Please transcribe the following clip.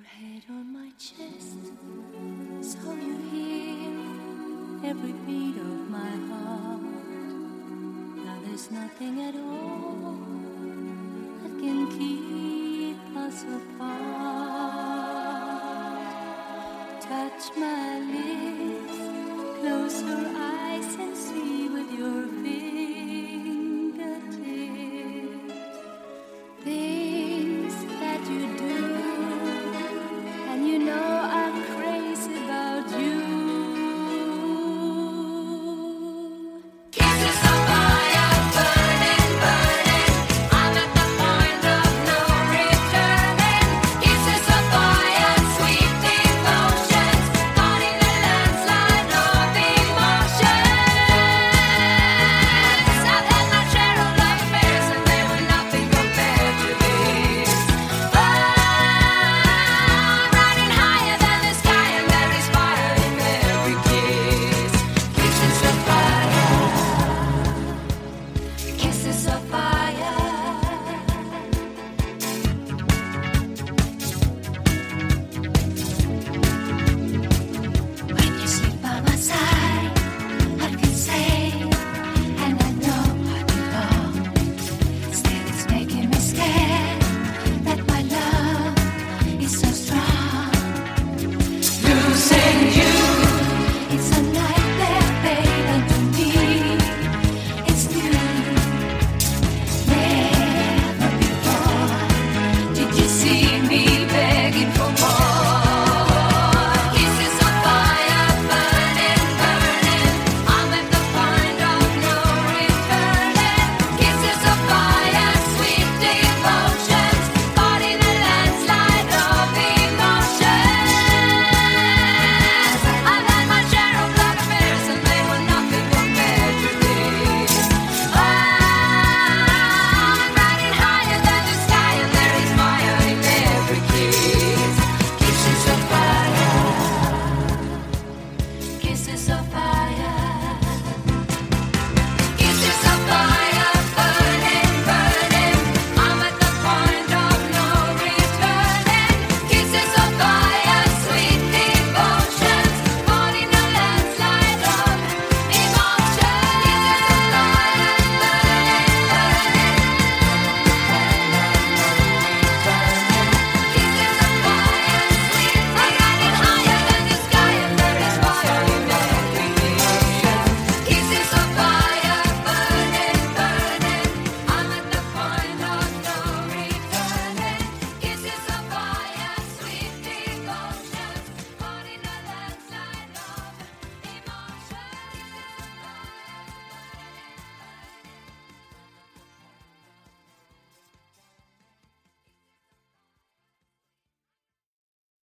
head on my chest, so you hear every beat of my heart. Now there's nothing at all that can keep us apart. Touch my lips, close your eyes and see with your fear.